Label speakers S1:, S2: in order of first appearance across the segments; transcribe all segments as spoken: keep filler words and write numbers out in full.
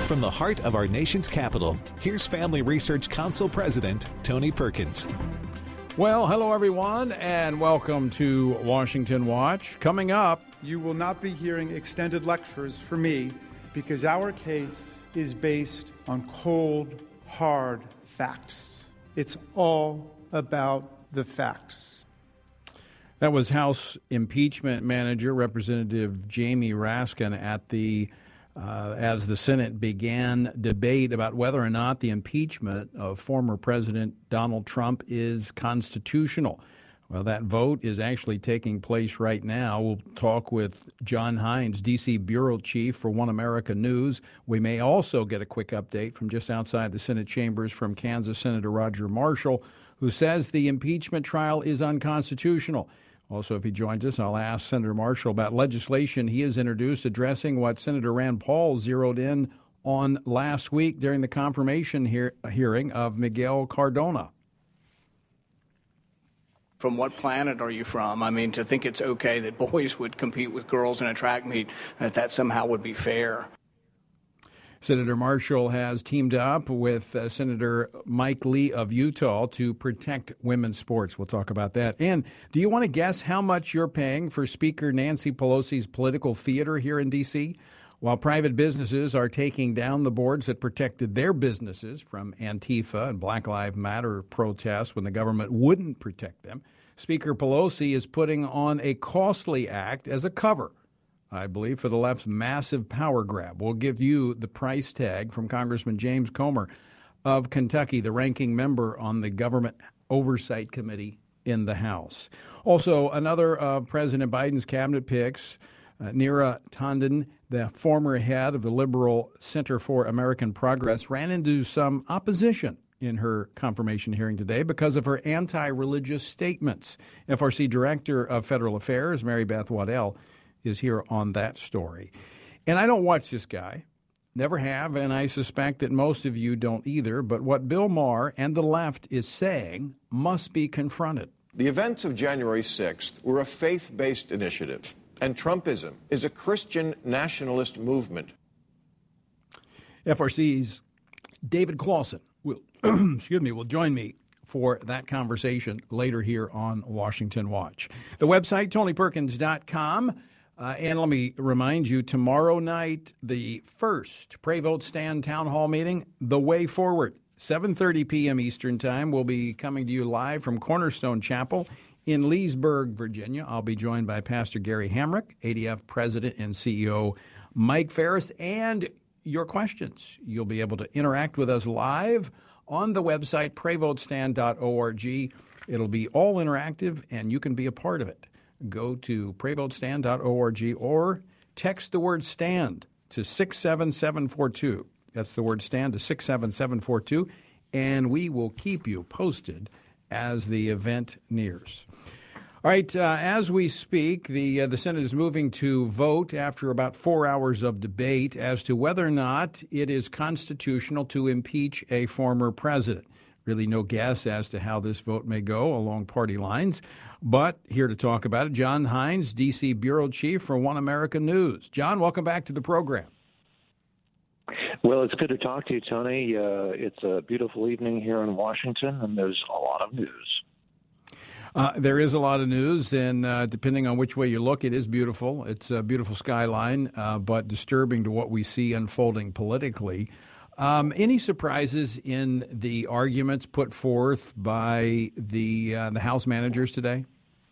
S1: From the heart of our nation's capital, here's Family Research Council President Tony Perkins.
S2: Well, hello, everyone, and welcome to Washington Watch. Coming up,
S3: you will not be hearing extended lectures from me because our case is based on cold, hard facts. It's all about the facts.
S2: That was House Impeachment Manager Representative Jamie Raskin at the Uh, as the Senate began debate about whether or not the impeachment of former President Donald Trump is constitutional. Well, that vote is actually taking place right now. We'll talk with John Hines, D C Bureau Chief for One America News. We may also get a quick update from just outside the Senate chambers from Kansas Senator Roger Marshall, who says the impeachment trial is unconstitutional. Also, if he joins us, I'll ask Senator Marshall about legislation he has introduced addressing what Senator Rand Paul zeroed in on last week during the confirmation hear- hearing of Miguel Cardona.
S4: From what planet are you from? I mean, to think it's okay that boys would compete with girls in a track meet, that that somehow would be fair.
S2: Senator Marshall has teamed up with uh, Senator Mike Lee of Utah to protect women's sports. We'll talk about that. And do you want to guess how much you're paying for Speaker Nancy Pelosi's political theater here in D C? While private businesses are taking down the boards that protected their businesses from Antifa and Black Lives Matter protests when the government wouldn't protect them, Speaker Pelosi is putting on a costly act as a cover, I believe, for the left's massive power grab. We'll give you the price tag from Congressman James Comer of Kentucky, the ranking member on the Government Oversight Committee in the House. Also, another of President Biden's cabinet picks, uh, Neera Tanden, the former head of the Liberal Center for American Progress, ran into some opposition in her confirmation hearing today because of her anti-religious statements. F R C Director of Federal Affairs, Mary Beth Waddell, is here on that story. And I don't watch this guy, never have, and I suspect that most of you don't either, but what Bill Maher and the left is saying must be confronted.
S5: The events of January sixth were a faith-based initiative, and Trumpism is a Christian nationalist movement.
S2: F R C's David Clausen will, excuse me, will join me for that conversation later here on Washington Watch. The website, tony perkins dot com. Uh, and let me remind you, tomorrow night, the first Pray Vote Stand Town Hall meeting, The Way Forward, seven thirty p.m. Eastern Time. We'll be coming to you live from Cornerstone Chapel in Leesburg, Virginia. I'll be joined by Pastor Gary Hamrick, A D F President and C E O Mike Ferris, and your questions. You'll be able to interact with us live on the website, pray vote stand dot org. It'll be all interactive, and you can be a part of it. Go to pray vote stand dot org or text the word STAND to six seven seven four two. That's the word STAND to six seven seven four two, and we will keep you posted as the event nears. All right, uh, as we speak, the uh, the Senate is moving to vote after about four hours of debate as to whether or not it is constitutional to impeach a former president. Really no guess as to how this vote may go along party lines. But here to talk about it, John Hines, D C Bureau Chief for One America News. John, welcome back to the program.
S6: Well, it's good to talk to you, Tony. Uh, it's a beautiful evening here in Washington, and there's a lot of news.
S2: Uh, there is a lot of news, and uh, depending on which way you look, it is beautiful. It's a beautiful skyline, uh, but disturbing to what we see unfolding politically. Um, any surprises in the arguments put forth by the uh, the House managers today?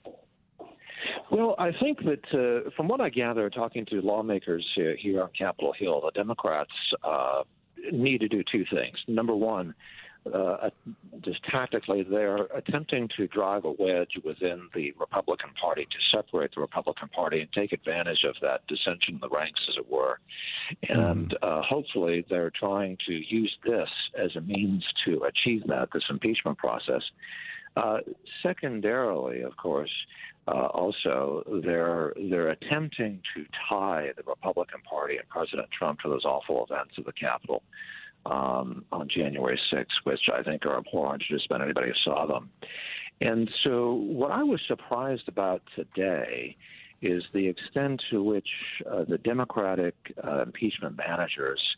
S6: Well, I think that uh, from what I gather, talking to lawmakers uh, here on Capitol Hill, the Democrats uh, need to do two things. Number one, uh, just tactically, they're attempting to drive a wedge within the Republican Party to separate the Republican Party and take advantage of that dissension in the ranks, as it were. And uh, hopefully they're trying to use this as a means to achieve that, this impeachment process. Uh, secondarily, of course, uh, also they're they're attempting to tie the Republican Party and President Trump to those awful events of the Capitol um, on January sixth, which I think are abhorrent to just about anybody who saw them. And so what I was surprised about today is the extent to which uh, the Democratic uh, impeachment managers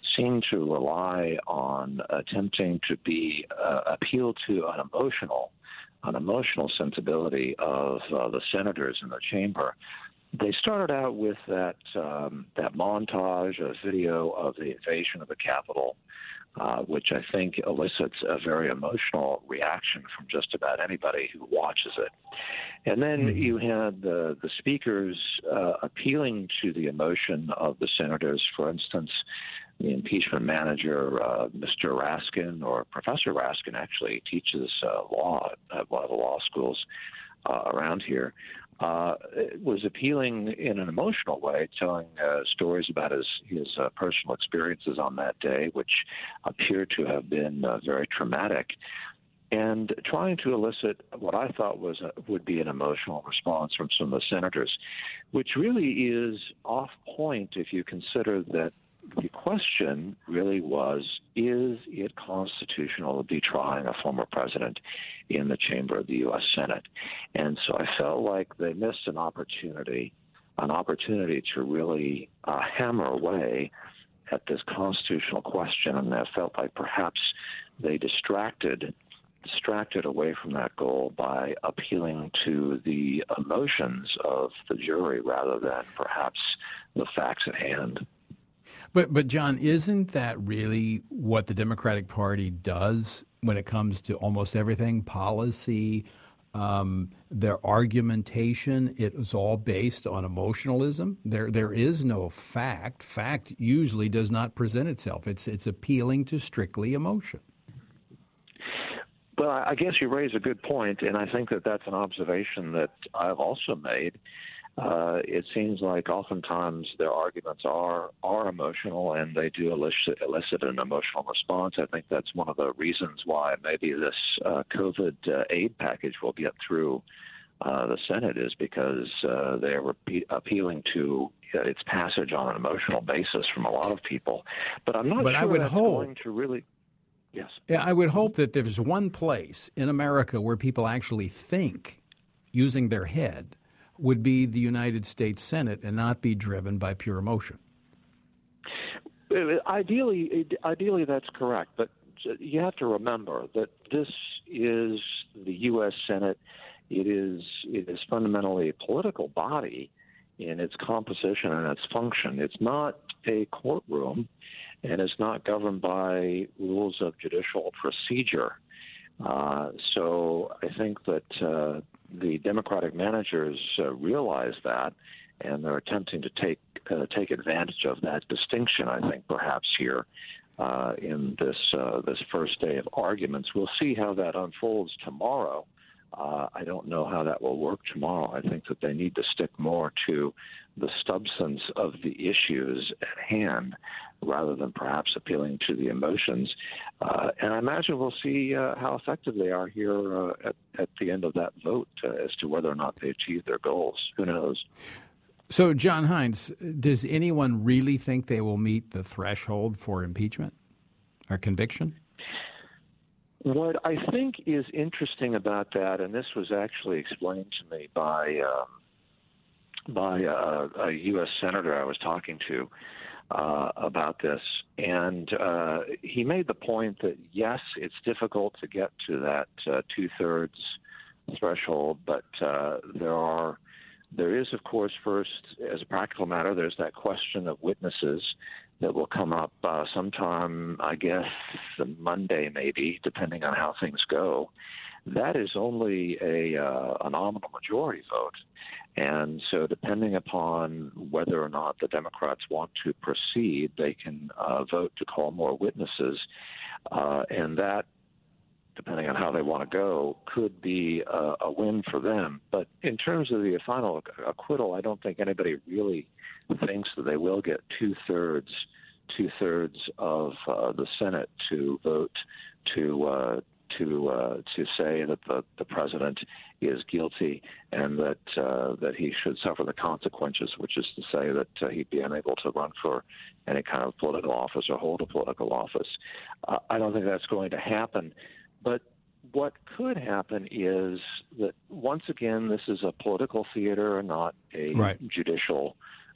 S6: seem to rely on attempting to be uh, appeal to an emotional, an emotional sensibility of uh, the senators in the chamber. They started out with that um, that montage, a video of the invasion of the Capitol, uh, which I think elicits a very emotional reaction from just about anybody who watches it. And then mm-hmm. you had the, the speakers uh, appealing to the emotion of the senators. For instance, the impeachment manager, uh, Mister Raskin, or Professor Raskin, actually teaches uh, law at one of the law schools uh, around here. Uh, was appealing in an emotional way, telling uh, stories about his, his uh, personal experiences on that day, which appeared to have been uh, very traumatic, and trying to elicit what I thought was a, would be an emotional response from some of the senators, which really is off point if you consider that the question really was, is it constitutional to be trying a former president in the chamber of the U S Senate? And so I felt like they missed an opportunity, an opportunity to really uh, hammer away at this constitutional question, and I felt like perhaps they distracted distracted away from that goal by appealing to the emotions of the jury rather than perhaps the facts at hand.
S2: But, but John, isn't that really what the Democratic Party does when it comes to almost everything? Policy, um, their argumentation, it is all based on emotionalism. There, there is no fact. Fact usually does not present itself. It's, it's appealing to strictly emotion.
S6: Well, I guess you raise a good point, and I think that that's an observation that I've also made. Uh, it seems like oftentimes their arguments are are emotional, and they do elicit, elicit an emotional response. I think that's one of the reasons why maybe this uh, COVID uh, aid package will get through uh, the Senate, is because uh, they're repe- appealing to uh, its passage on an emotional basis from a lot of people. But I'm not
S2: but
S6: sure
S2: I would
S6: that's
S2: hope,
S6: going to really. Yes.
S2: Yeah, I would hope that there's one place in America where people actually think using their head would be the United States Senate and not be driven by pure emotion.
S6: Ideally, ideally that's correct, but you have to remember that this is the U S Senate. It is it is fundamentally a political body in its composition and its function. It's not a courtroom, and it's not governed by rules of judicial procedure. Uh, so I think that uh, the Democratic managers uh, realize that, and they're attempting to take uh, take advantage of that distinction, I think, perhaps here uh, in this uh, this first day of arguments. We'll see how that unfolds tomorrow. Uh, I don't know how that will work tomorrow. I think that they need to stick more to the substance of the issues at hand rather than perhaps appealing to the emotions. Uh, and I imagine we'll see uh, how effective they are here uh, at, at the end of that vote uh, as to whether or not they achieve their goals. Who knows?
S2: So, John Hines, does anyone really think they will meet the threshold for impeachment or conviction?
S6: What I think is interesting about that, and this was actually explained to me by um, by uh, a U S senator I was talking to uh, about this, and uh, he made the point that, yes, it's difficult to get to that uh, two-thirds threshold, but uh, there are there is, of course, first, as a practical matter, there's that question of witnesses that will come up uh, sometime, I guess, Monday maybe, depending on how things go. That is only a, uh, a nominal majority vote. And so depending upon whether or not the Democrats want to proceed, they can uh, vote to call more witnesses. Uh, and that, depending on how they want to go, could be a, a win for them. But in terms of the final acquittal, I don't think anybody really thinks that they will get two-thirds two-thirds of uh, the Senate to vote to uh, to uh, to say that the, the president is guilty and that uh, that he should suffer the consequences, which is to say that uh, he'd be unable to run for any kind of political office or hold a political office. Uh, I don't think that's going to happen. But what could happen is that, once again, this is a political theater and not a
S2: right.
S6: judicial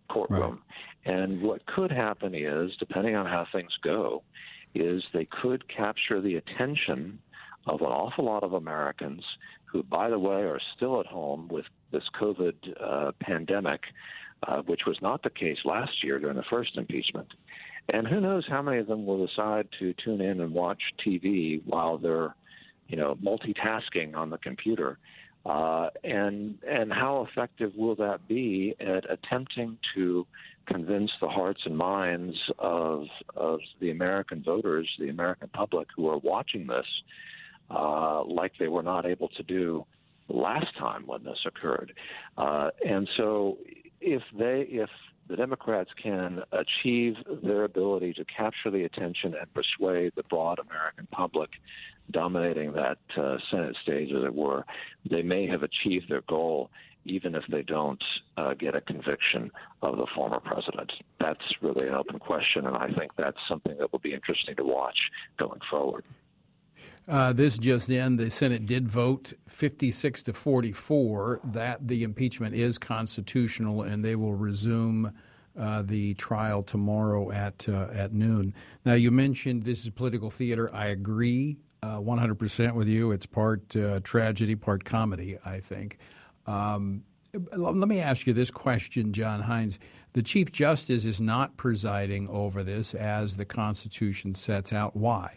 S6: courtroom. Right. And what could happen is, depending on how things go, is they could capture the attention of an awful lot of Americans who, by the way, are still at home with this COVID uh, pandemic, uh, which was not the case last year during the first impeachment. And who knows how many of them will decide to tune in and watch T V while they're, you know, multitasking on the computer. Uh, and and how effective will that be at attempting to convince the hearts and minds of of the American voters, the American public who are watching this, uh, like they were not able to do last time when this occurred. Uh, and so if they if the Democrats can achieve their ability to capture the attention and persuade the broad American public dominating that uh, Senate stage, as it were, they may have achieved their goal, even if they don't uh, get a conviction of the former president. That's really an open question, and I think that's something that will be interesting to watch going forward.
S2: Uh, this just in, the Senate did vote fifty-six to forty-four that the impeachment is constitutional, and they will resume uh, the trial tomorrow at uh, at noon. Now, you mentioned this is political theater. I agree uh, one hundred percent with you. It's part uh, tragedy, part comedy, I think. Um, let me ask you this question, John Hines. The Chief Justice is not presiding over this as the Constitution sets out. Why?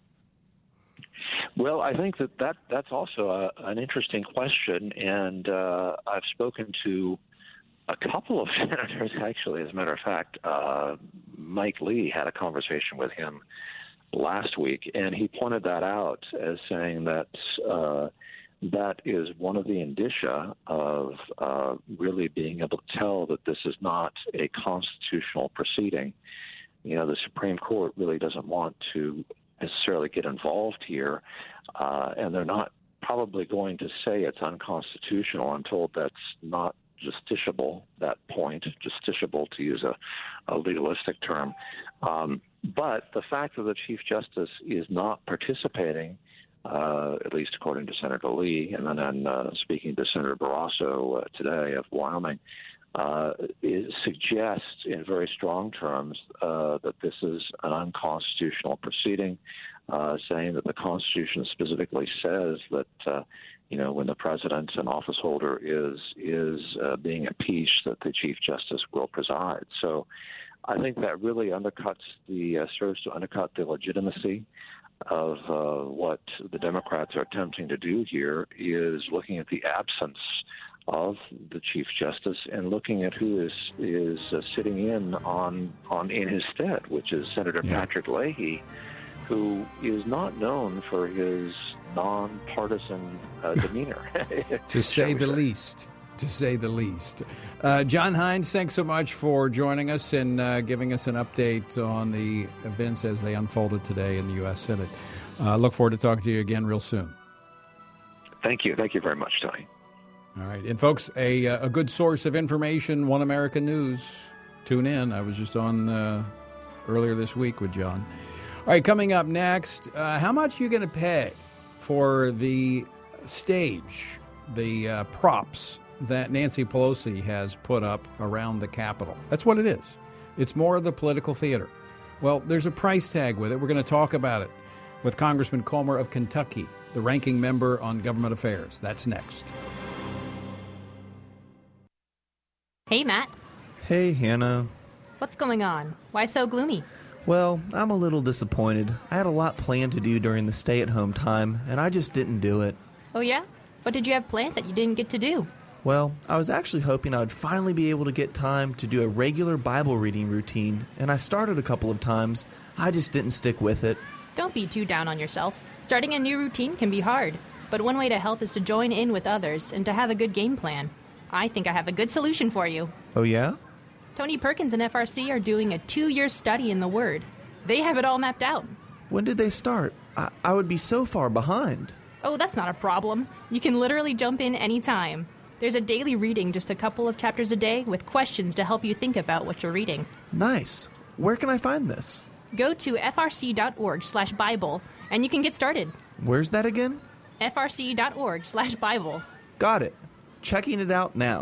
S6: Well, I think that, that that's also a, an interesting question, and uh, I've spoken to a couple of senators, actually, as a matter of fact. Uh, Mike Lee had a conversation with him last week, and he pointed that out as saying that uh, that is one of the indicia of uh, really being able to tell that this is not a constitutional proceeding. You know, the Supreme Court really doesn't want to necessarily get involved here, uh, and they're not probably going to say it's unconstitutional. I'm told that's not justiciable, that point, justiciable to use a, a legalistic term. Um, but the fact that the Chief Justice is not participating, uh, at least according to Senator Lee, and then uh, speaking to Senator Barrasso uh, today of Wyoming, Uh, it suggests in very strong terms uh, that this is an unconstitutional proceeding, uh, saying that the Constitution specifically says that, uh, you know, when the president, an office holder, is is uh, being impeached, that the Chief Justice will preside. So I think that really undercuts the, uh, serves to undercut the legitimacy of uh, what the Democrats are attempting to do here, is looking at the absence of the Chief Justice and looking at who is is uh, sitting in on on in his stead, which is Senator yeah. Patrick Leahy, who is not known for his nonpartisan uh, demeanor.
S2: to say the say. least. To say the least. Uh, John Hines, thanks so much for joining us and uh, giving us an update on the events as they unfolded today in the U S Senate. Uh, look forward to talking to you again real soon.
S6: Thank you. Thank you very much, Tony.
S2: All right. And, folks, a, a good source of information, One American News. Tune in. I was just on uh, earlier this week with John. All right, coming up next, uh, how much are you going to pay for the stage, the uh, props that Nancy Pelosi has put up around the Capitol? That's what it is. It's more of the political theater. Well, there's a price tag with it. We're going to talk about it with Congressman Comer of Kentucky, the ranking member on government affairs. That's next.
S7: Hey, Matt.
S8: Hey, Hannah.
S7: What's going on? Why so gloomy?
S8: Well, I'm a little disappointed. I had a lot planned to do during the stay-at-home time, and I just didn't do it.
S7: Oh, yeah? What did you have planned that you didn't get to do?
S8: Well, I was actually hoping I would finally be able to get time to do a regular Bible reading routine, and I started a couple of times. I just didn't stick with it.
S7: Don't be too down on yourself. Starting a new routine can be hard, but one way to help is to join in with others and to have a good game plan. I think I have a good solution for you.
S8: Oh, yeah?
S7: Tony Perkins and F R C are doing a two-year study in the Word. They have it all mapped out.
S8: When did they start? I, I would be so far behind.
S7: Oh, that's not a problem. You can literally jump in anytime. There's a daily reading, just a couple of chapters a day, with questions to help you think about what you're reading.
S8: Nice. Where can I find this?
S7: Go to frc.org slash Bible, and you can get started.
S8: Where's that again?
S7: frc.org slash Bible.
S8: Got it. Checking it out now.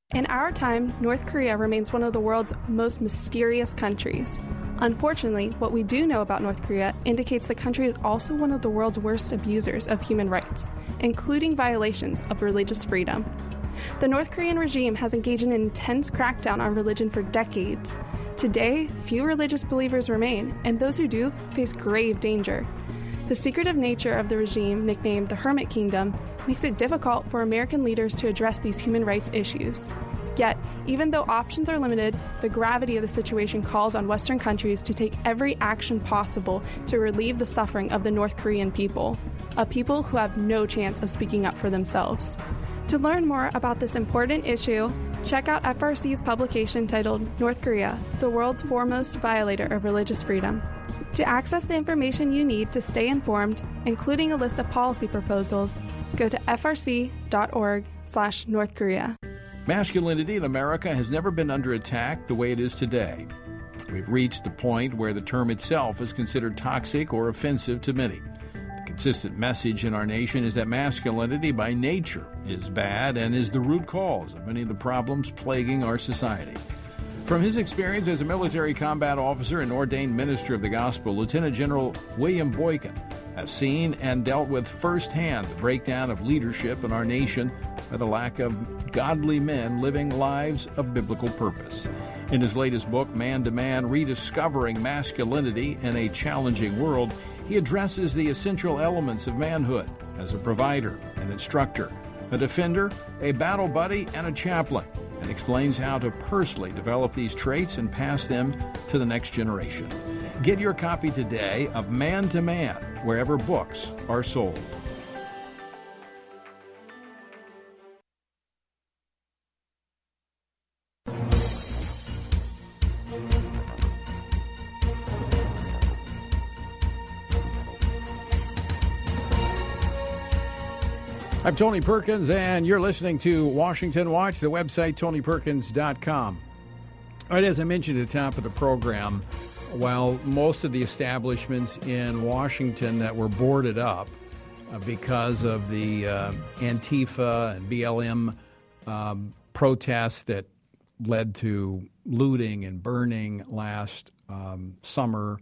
S9: In our time, North Korea remains one of the world's most mysterious countries. Unfortunately, what we do know about North Korea indicates the country is also one of the world's worst abusers of human rights, including violations of religious freedom. The North Korean regime has engaged in an intense crackdown on religion for decades. Today, few religious believers remain, and those who do face grave danger. The secretive nature of the regime, nicknamed the Hermit Kingdom, makes it difficult for American leaders to address these human rights issues. Yet, even though options are limited, the gravity of the situation calls on Western countries to take every action possible to relieve the suffering of the North Korean people, a people who have no chance of speaking up for themselves. To learn more about this important issue, check out F R C's publication titled North Korea, the World's Foremost Violator of Religious Freedom. To access the information you need to stay informed, including a list of policy proposals, go to frc.org slash North Korea.
S2: Masculinity in America has never been under attack the way it is today. We've reached the point where the term itself is considered toxic or offensive to many. The consistent message in our nation is that masculinity by nature is bad and is the root cause of many of the problems plaguing our society. From his experience as a military combat officer and ordained minister of the gospel, Lieutenant General William Boykin has seen and dealt with firsthand the breakdown of leadership in our nation by the lack of godly men living lives of biblical purpose. In his latest book, Man to Man, Rediscovering Masculinity in a Challenging World, he addresses the essential elements of manhood as a provider, an instructor, a defender, a battle buddy, and a chaplain, and explains how to personally develop these traits and pass them to the next generation. Get your copy today of Man to Man, wherever books are sold. I'm Tony Perkins, and you're listening to Washington Watch, the website, tony perkins dot com. All right, as I mentioned at the top of the program, while most of the establishments in Washington that were boarded up uh, because of the uh, Antifa and B L M um, protests that led to looting and burning last um, summer,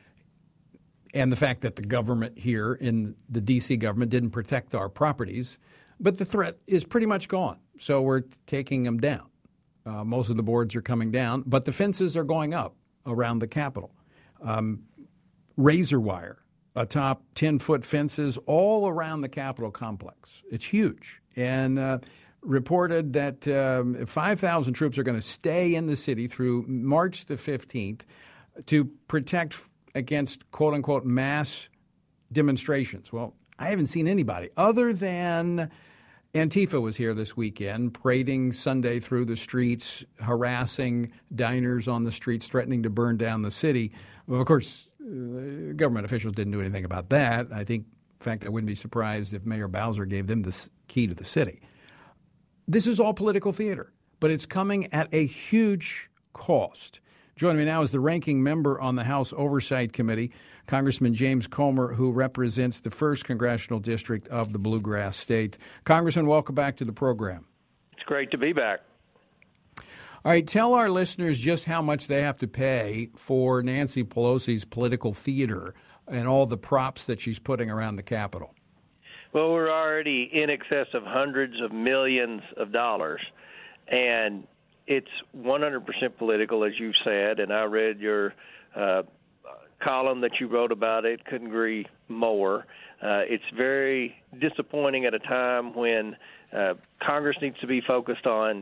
S2: and the fact that the government here in the D C government didn't protect our properties, but the threat is pretty much gone. So we're taking them down. Uh, most of the boards are coming down, but the fences are going up around the Capitol. Um, razor wire atop ten-foot fences all around the Capitol complex. It's huge. And uh, reported that um, five thousand troops are going to stay in the city through March the fifteenth to protect against quote-unquote mass demonstrations. Well, I haven't seen anybody other than Antifa was here this weekend, parading Sunday through the streets, harassing diners on the streets, threatening to burn down the city. Well, of course, uh, government officials didn't do anything about that. I think, in fact, I wouldn't be surprised if Mayor Bowser gave them the key to the city. This is all political theater, but it's coming at a huge cost. Joining me now is the ranking member on the House Oversight Committee, Congressman James Comer, who represents the first Congressional District of the Bluegrass State. Congressman, welcome back to the program.
S10: It's great to be back.
S2: All right, tell our listeners just how much they have to pay for Nancy Pelosi's political theater and all the props that she's putting around the Capitol.
S10: Well, we're already in excess of hundreds of millions of dollars, and it's one hundred percent political, as you've said, and I read your uh, column that you wrote about it. Couldn't agree more. Uh, it's very disappointing at a time when uh, Congress needs to be focused on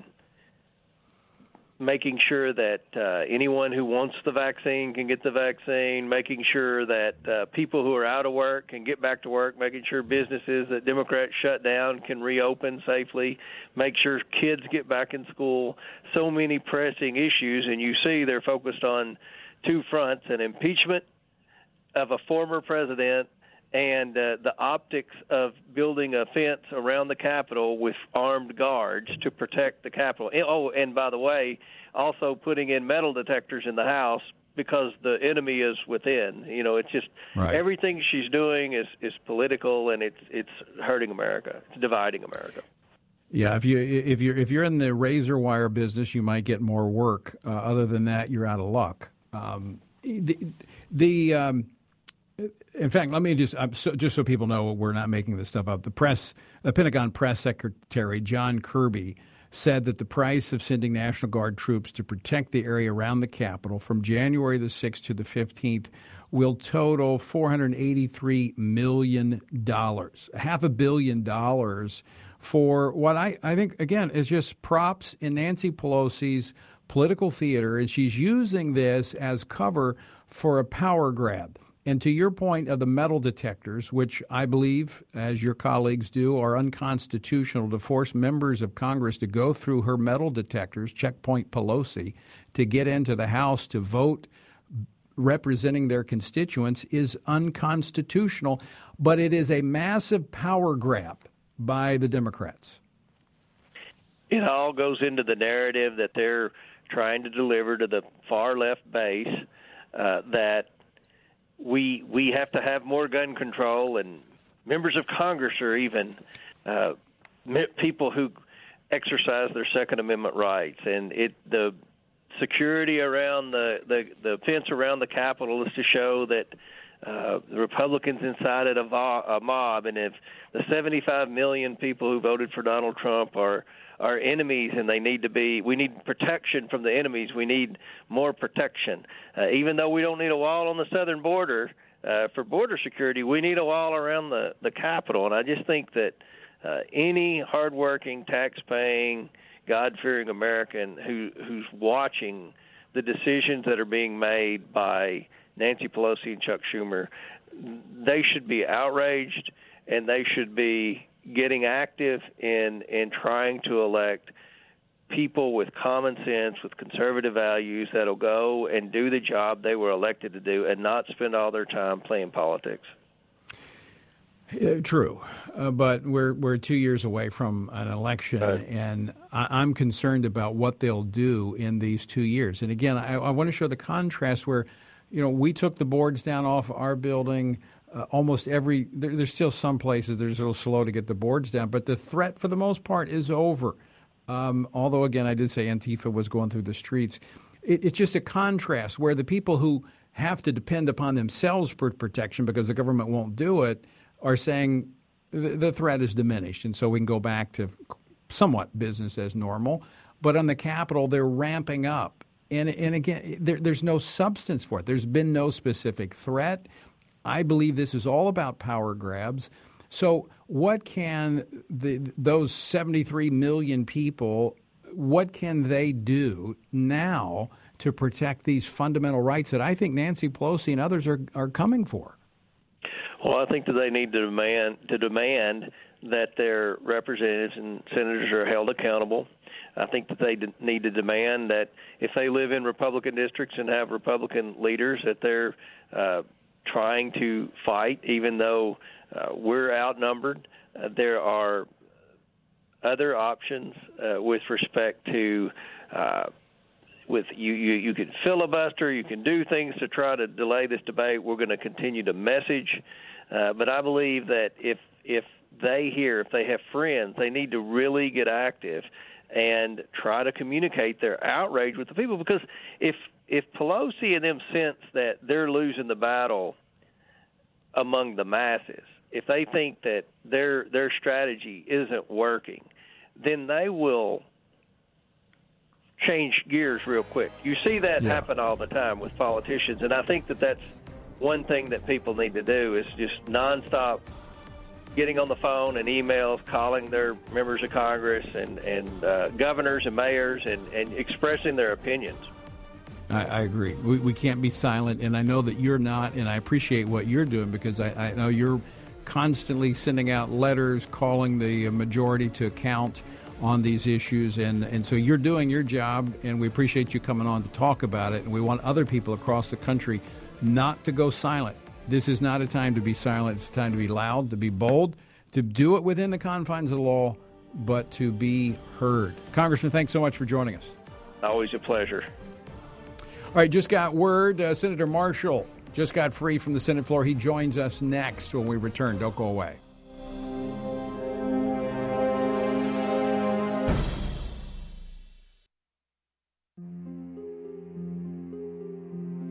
S10: making sure that uh, anyone who wants the vaccine can get the vaccine, making sure that uh, people who are out of work can get back to work, making sure businesses that Democrats shut down can reopen safely, make sure kids get back in school. So many pressing issues, and you see they're focused on two fronts, an impeachment of a former president and uh, the optics of building a fence around the Capitol with armed guards to protect the Capitol. Oh, and by the way, also putting in metal detectors in the House because the enemy is within. You know, it's just right. Everything she's doing is, is political, and it's it's hurting America. It's dividing America.
S2: Yeah, if you if you're if you're in the razor wire business, you might get more work. Uh, other than that, you're out of luck. Um, the the um, in fact, let me just uh, so, just so people know, we're not making this stuff up. The press, the Pentagon press secretary John Kirby said that the price of sending National Guard troops to protect the area around the Capitol from January the sixth to the fifteenth will total four hundred eighty-three million dollars, half a billion dollars. For what I, I think, again, is just props in Nancy Pelosi's political theater, and she's using this as cover for a power grab. And to your point of the metal detectors, which I believe, as your colleagues do, are unconstitutional to force members of Congress to go through her metal detectors, checkpoint Pelosi, to get into the House to vote representing their constituents is unconstitutional, but it is a massive power grab by the Democrats.
S10: It all goes into the narrative that they're trying to deliver to the far left base, uh, that we we have to have more gun control, and members of Congress are even uh, people who exercise their Second Amendment rights, and it the security around the, the, the fence around the Capitol is to show that uh, the Republicans incited a, vo- a mob, and if the seventy-five million people who voted for Donald Trump are are enemies, and they need to be, we need protection from the enemies. We need more protection. Uh, even though we don't need a wall on the southern border uh, for border security, we need a wall around the, the Capitol. And I just think that uh, any hardworking, tax-paying, God-fearing American who who's watching the decisions that are being made by Nancy Pelosi and Chuck Schumer, they should be outraged, and they should be getting active in in trying to elect people with common sense, with conservative values, that'll go and do the job they were elected to do and not spend all their time playing politics.
S2: Uh, true, uh, but we're we're two years away from an election, right. and I, I'm concerned about what they'll do in these two years. And again, I, I want to show the contrast where, you know, we took the boards down off our building. Uh, almost every there, there's still some places there's a little slow to get the boards down, but the threat for the most part is over. Um, although again, I did say Antifa was going through the streets. It, it's just a contrast where the people who have to depend upon themselves for protection because the government won't do it are saying the threat is diminished, and so we can go back to somewhat business as normal. But on the Capitol, they're ramping up. And, and again, there, there's no substance for it. There's been no specific threat. I believe this is all about power grabs. So what can the, those seventy-three million people, what can they do now to protect these fundamental rights that I think Nancy Pelosi and others are, are coming for?
S10: Well, I think that they need to demand to demand that their representatives and senators are held accountable. I think that they need to demand that if they live in Republican districts and have Republican leaders, that they're uh, trying to fight, even though uh, we're outnumbered. Uh, there are other options uh, with respect to uh, with you, you, you can filibuster, you can do things to try to delay this debate. We're going to continue to message. Uh, but I believe that if if they hear, if they have friends, they need to really get active and try to communicate their outrage with the people. Because if if Pelosi and them sense that they're losing the battle among the masses, if they think that their their strategy isn't working, then they will change gears real quick. You see that yeah. happen all the time with politicians, and I think that that's one thing that people need to do is just nonstop getting on the phone and emails, calling their members of Congress and, and uh, governors and mayors and, and expressing their opinions.
S2: I, I agree. We, we can't be silent, and I know that you're not, and I appreciate what you're doing because I, I know you're constantly sending out letters, calling the majority to account on these issues, and, and so you're doing your job, and we appreciate you coming on to talk about it, and we want other people across the country not to go silent. This is not a time to be silent. It's a time to be loud, to be bold, to do it within the confines of the law, but to be heard. Congressman, thanks so much for joining us.
S10: Always a pleasure.
S2: All right, just got word. Uh, Senator Marshall just got free from the Senate floor. He joins us next when we return. Don't go away.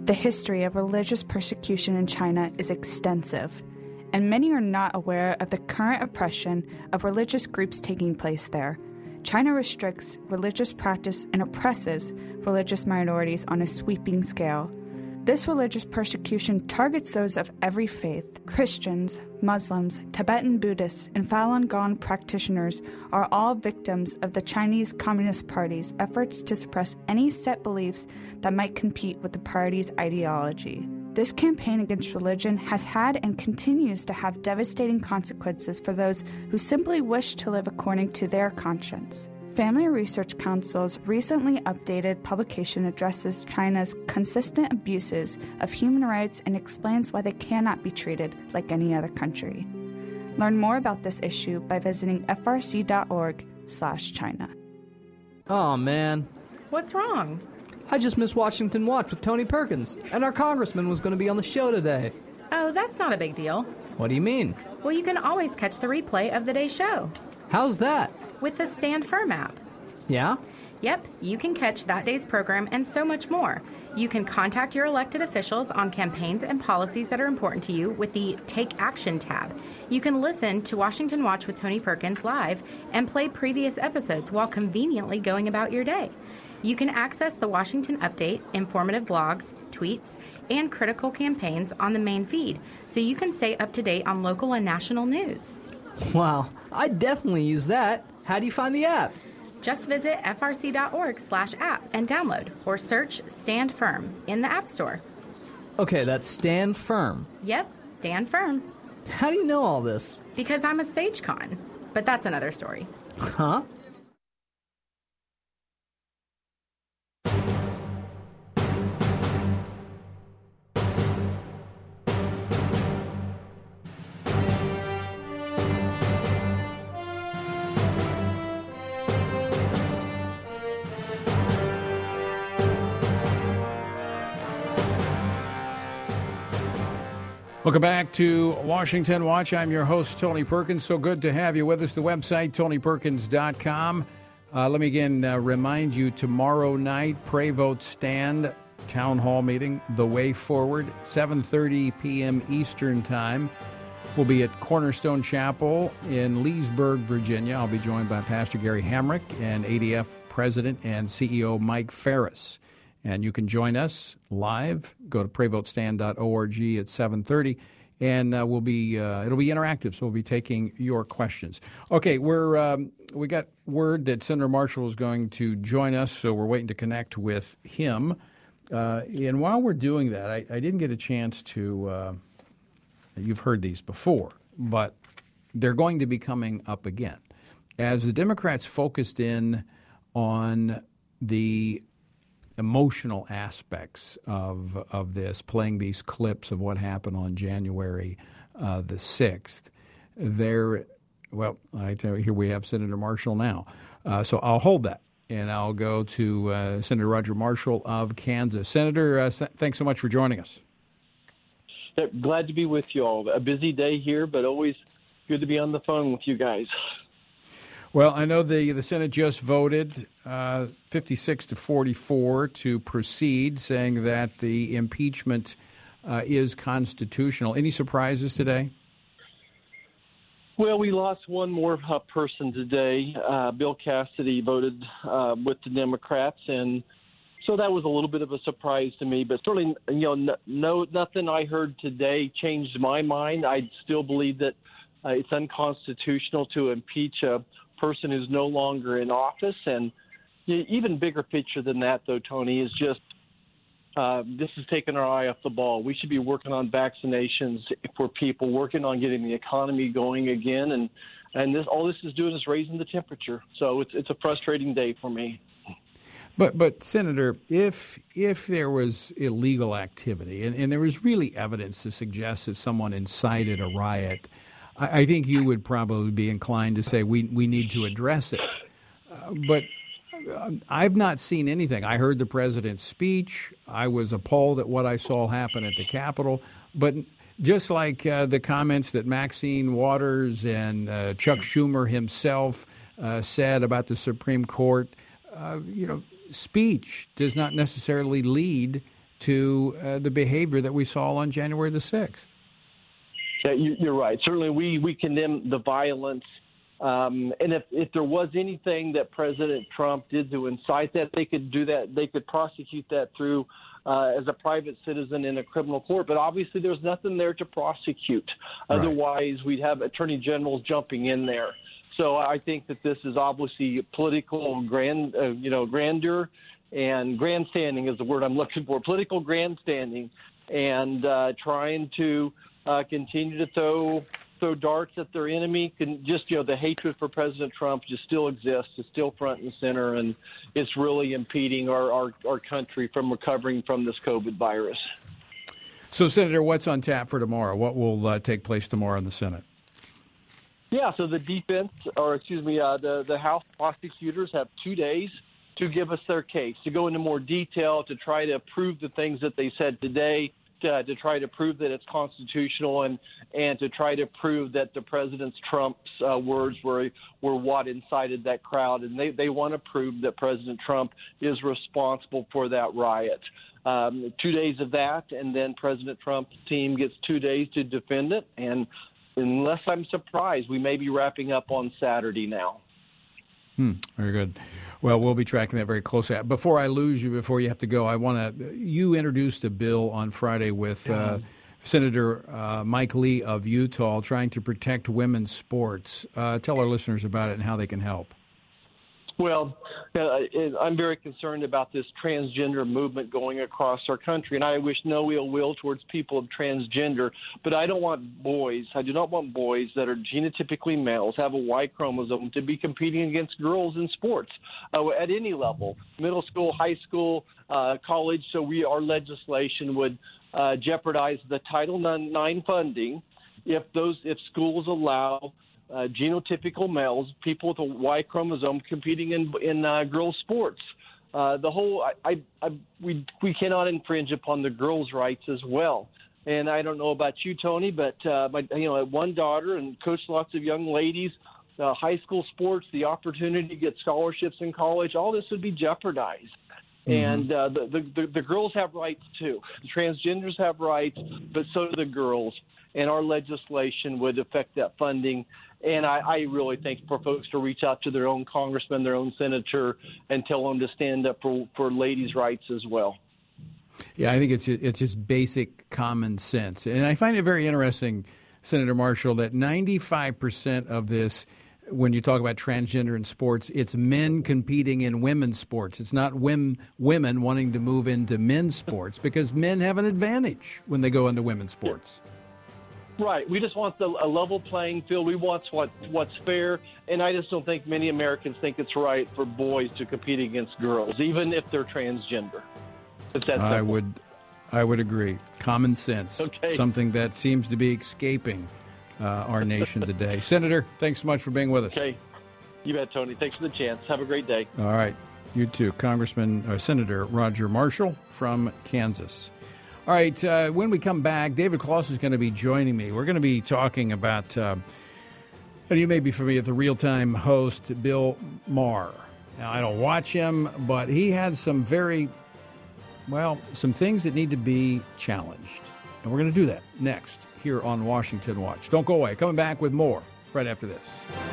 S11: The history of religious persecution in China is extensive, and many are not aware of the current oppression of religious groups taking place there. China restricts religious practice and oppresses religious minorities on a sweeping scale. This religious persecution targets those of every faith. Christians, Muslims, Tibetan Buddhists, and Falun Gong practitioners are all victims of the Chinese Communist Party's efforts to suppress any set beliefs that might compete with the party's ideology. This campaign against religion has had and continues to have devastating consequences for those who simply wish to live according to their conscience. Family Research Council's recently updated publication addresses China's consistent abuses of human rights and explains why they cannot be treated like any other country. Learn more about this issue by visiting f r c dot org slash China.
S12: Oh, man.
S13: What's wrong?
S12: I just missed Washington Watch with Tony Perkins, and our congressman was going to be on the show today.
S13: Oh, that's not a big deal.
S12: What do you mean?
S13: Well, you can always catch the replay of the day's show.
S12: How's that?
S13: With the Stand Firm app.
S12: Yeah?
S13: Yep, you can catch that day's program and so much more. You can contact your elected officials on campaigns and policies that are important to you with the Take Action tab. You can listen to Washington Watch with Tony Perkins live and play previous episodes while conveniently going about your day. You can access the Washington Update, informative blogs, tweets, and critical campaigns on the main feed, so you can stay up to date on local and national news.
S12: Wow, I definitely use that. How do you find the app?
S13: Just visit f r c dot org slash app and download, or search Stand Firm in the App Store.
S12: Okay, that's Stand Firm.
S13: Yep, Stand Firm.
S12: How do you know all this?
S13: Because I'm a SageCon, but that's another story.
S12: Huh?
S2: Welcome back to Washington Watch. I'm your host, Tony Perkins. So good to have you with us. The website, tony perkins dot com. Uh, let me again uh, remind you, tomorrow night, Pray Vote Stand Town Hall meeting, The Way Forward, seven thirty p.m. Eastern Time. We'll be at Cornerstone Chapel in Leesburg, Virginia. I'll be joined by Pastor Gary Hamrick and A D F President and C E O Mike Ferris. And you can join us live. Go to pray vote stand dot org at seven thirty, and uh, we'll be uh, it'll be interactive. So we'll be taking your questions. Okay, we're um, we got word that Senator Marshall is going to join us, so we're waiting to connect with him. Uh, and while we're doing that, I, I didn't get a chance to. Uh, you've heard these before, but they're going to be coming up again as the Democrats focused in on the emotional aspects of of this, playing these clips of what happened on January uh, the sixth. There, well, I tell you, here we have Senator Marshall now. Uh, so I'll hold that, and I'll go to uh, Senator Roger Marshall of Kansas. Senator, uh, thanks so much for joining us.
S14: Glad to be with you all. A busy day here, but always good to be on the phone with you guys.
S2: Well, I know the the Senate just voted uh, fifty-six to forty-four to proceed, saying that the impeachment uh, is constitutional. Any surprises today?
S14: Well, we lost one more uh, person today. Uh, Bill Cassidy voted uh, with the Democrats, and so that was a little bit of a surprise to me. But certainly, you know, no, no nothing I heard today changed my mind. I still believe that uh, it's unconstitutional to impeach a person who's no longer in office. And even bigger picture than that, though, Tony, is just uh, this is taking our eye off the ball. We should be working on vaccinations for people, working on getting the economy going again. And, and this, all this is doing is raising the temperature. So it's, it's a frustrating day for me.
S2: But, but Senator, if if there was illegal activity, and, and there was really evidence to suggest that someone incited a riot, I, I think you would probably be inclined to say we, we need to address it. Uh, but uh, I've not seen anything. I heard the president's speech. I was appalled at what I saw happen at the Capitol. But just like uh, the comments that Maxine Waters and uh, Chuck Schumer himself uh, said about the Supreme Court, uh, you know, speech does not necessarily lead to uh, the behavior that we saw on January the sixth.
S14: Yeah, you, you're right. Certainly, we, we condemn the violence. Um, and if, if there was anything that President Trump did to incite that, they could do that. They could prosecute that through uh, as a private citizen in a criminal court. But obviously, there's nothing there to prosecute.
S2: Right.
S14: Otherwise, we'd have attorney generals jumping in there. So I think that this is obviously political grand, uh, you know, grandeur and grandstanding is the word I'm looking for. Political grandstanding and uh, trying to uh, continue to throw. throw darts at their enemy. Can just, you know, the hatred for President Trump just still exists. It's still front and center, and it's really impeding our, our, our country from recovering from this COVID virus.
S2: So, Senator, what's on tap for tomorrow? What will uh, take place tomorrow in the Senate?
S14: Yeah, so the defense, or excuse me, uh, the, the House prosecutors have two days to give us their case, to go into more detail, to try to prove the things that they said today, Uh, to try to prove that it's constitutional and, and to try to prove that the President Trump's uh, words were were what incited that crowd. And they, they want to prove that President Trump is responsible for that riot. Um, two days of that, and then President Trump's team gets two days to defend it. And unless I'm surprised, we may be wrapping up on Saturday now.
S2: Hmm, very good. Well, we'll be tracking that very closely. Before I lose you, before you have to go, I want to. You introduced a bill on Friday with uh, Senator uh, Mike Lee of Utah trying to protect women's sports. Uh, tell our listeners about it and how they can help.
S14: Well, uh, I'm very concerned about this transgender movement going across our country, and I wish no ill will towards people of transgender, but I don't want boys, I do not want boys that are genotypically males, have a Y chromosome, to be competing against girls in sports uh, at any level, middle school, high school, uh, college. So we, our legislation would uh, jeopardize the Title nine funding if those, if schools allow Uh, genotypical males, people with a Y chromosome, competing in in uh, girls' sports. Uh, the whole, I, I, I, we we cannot infringe upon the girls' rights as well. And I don't know about you, Tony, but uh, my, you know, I have one daughter and coach lots of young ladies. Uh, high school sports, the opportunity to get scholarships in college, all this would be jeopardized. Mm-hmm. And uh, the, the, the the girls have rights too. The transgenders have rights, but so do the girls. And our legislation would affect that funding. And I, I really think for folks to reach out to their own congressman, their own senator, and tell them to stand up for, for ladies' rights as well.
S2: Yeah, I think it's it's just basic common sense. And I find it very interesting, Senator Marshall, that ninety-five percent of this, when you talk about transgender in sports, it's men competing in women's sports. It's not women, women wanting to move into men's sports because men have an advantage when they go into women's sports.
S14: Right. We just want the, a level playing field. We want what what's fair, and I just don't think many Americans think it's right for boys to compete against girls, even if they're transgender. It's that
S2: I
S14: simple.
S2: would, I would agree. Common sense,
S14: okay.
S2: Something that seems to be escaping uh, our nation today. Senator, thanks so much for being with us.
S14: Okay. You bet, Tony. Thanks for the chance. Have a great day.
S2: All right. You too. Congressman, uh, Senator Roger Marshall from Kansas. All right, uh, when we come back, David Kloss is going to be joining me. We're going to be talking about, uh, and you may be familiar with the real-time host, Bill Maher. Now, I don't watch him, but he had some very, well, some things that need to be challenged. And we're going to do that next here on Washington Watch. Don't go away. Coming back with more right after this.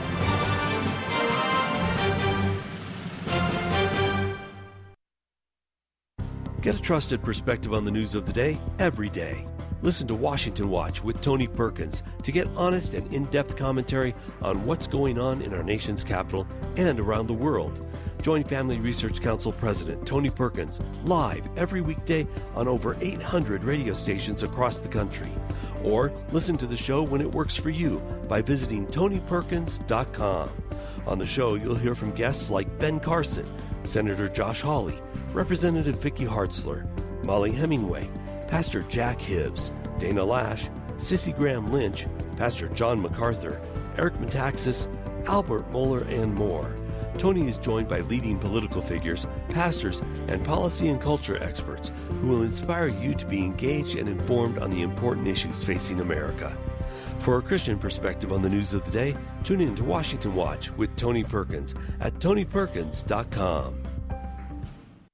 S15: Get a trusted perspective on the news of the day every day. Listen to Washington Watch with Tony Perkins to get honest and in-depth commentary on what's going on in our nation's capital and around the world. Join Family Research Council President Tony Perkins live every weekday on over eight hundred radio stations across the country. Or listen to the show when it works for you by visiting tony perkins dot com. On the show, you'll hear from guests like Ben Carson, Senator Josh Hawley, Representative Vicky Hartzler, Molly Hemingway, Pastor Jack Hibbs, Dana Lash, Sissy Graham Lynch, Pastor John MacArthur, Eric Metaxas, Albert Mohler, and more. Tony is joined by leading political figures, pastors, and policy and culture experts who will inspire you to be engaged and informed on the important issues facing America. For a Christian perspective on the news of the day, tune in to Washington Watch with Tony Perkins at tony perkins dot com.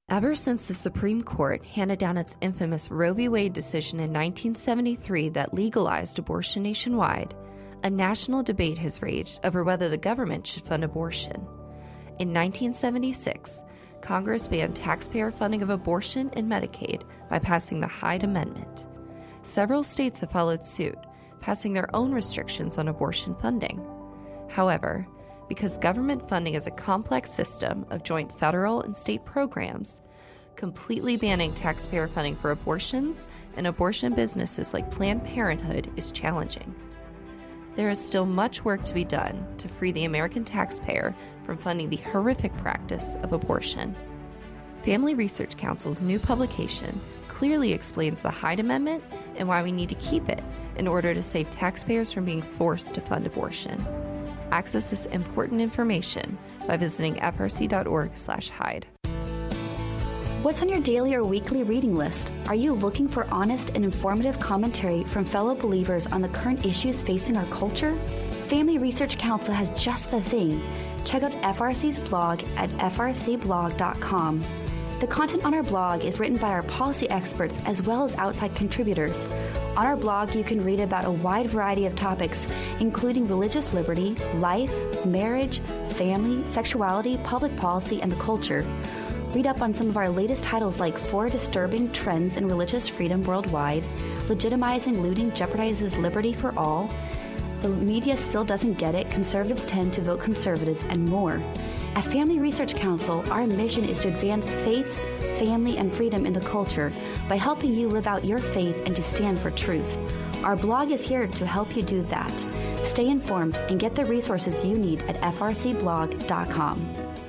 S16: Ever since the Supreme Court handed down its infamous Roe v. Wade decision in nineteen seventy-three that legalized abortion nationwide, a national debate has raged over whether the government should fund abortion. In nineteen seventy-six, Congress banned taxpayer funding of abortion and Medicaid by passing the Hyde Amendment. Several states have followed suit, passing their own restrictions on abortion funding. However, because government funding is a complex system of joint federal and state programs, completely banning taxpayer funding for abortions and abortion businesses like Planned Parenthood is challenging. There is still much work to be done to free the American taxpayer from funding the horrific practice of abortion. Family Research Council's new publication clearly explains the Hyde Amendment and why we need to keep it in order to save taxpayers from being forced to fund abortion. Access this important information by visiting f r c dot org slash Hyde.
S17: What's on your daily or weekly reading list? Are you looking for honest and informative commentary from fellow believers on the current issues facing our culture? Family Research Council has just the thing. Check out F R C's blog at f r c blog dot com. The content on our blog is written by our policy experts as well as outside contributors. On our blog, you can read about a wide variety of topics, including religious liberty, life, marriage, family, sexuality, public policy, and the culture. Read up on some of our latest titles like Four Disturbing Trends in Religious Freedom Worldwide, Legitimizing Looting Jeopardizes Liberty for All, The Media Still Doesn't Get It, Conservatives Tend to Vote Conservative, and more. At Family Research Council, our mission is to advance faith, family, and freedom in the culture by helping you live out your faith and to stand for truth. Our blog is here to help you do that. Stay informed and get the resources you need at f r c blog dot com.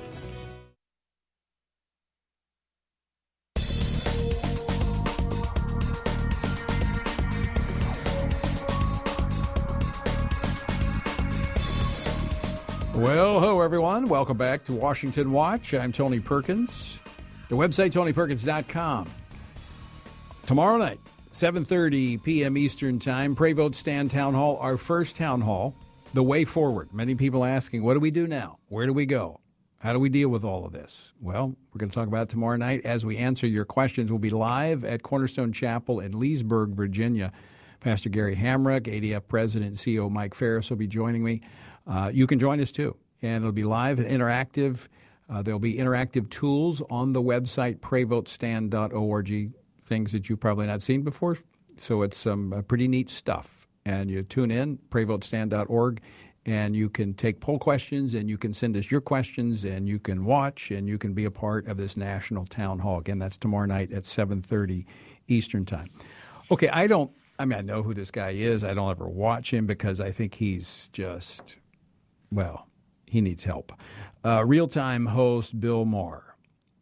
S2: Well, hello, everyone. Welcome back to Washington Watch. I'm Tony Perkins. The website, tony perkins dot com. Tomorrow night, seven thirty p.m. Eastern Time, Pray Vote Stand Town Hall, our first town hall, the way forward. Many people asking, what do we do now? Where do we go? How do we deal with all of this? Well, we're going to talk about it tomorrow night as we answer your questions. We'll be live at Cornerstone Chapel in Leesburg, Virginia. Pastor Gary Hamrick, A D F President and C E O Mike Ferris will be joining me. Uh, you can join us, too, and it'll be live and interactive. Uh, there'll be interactive tools on the website, pray vote stand dot org, things that you've probably not seen before. So it's some uh, pretty neat stuff. And you tune in, pray vote stand dot org, and you can take poll questions, and you can send us your questions, and you can watch, and you can be a part of this national town hall. Again, that's tomorrow night at seven thirty Eastern Time. Okay, I don't – I mean, I know who this guy is. I don't ever watch him because I think he's just – well, he needs help. Uh, real-time host Bill Maher.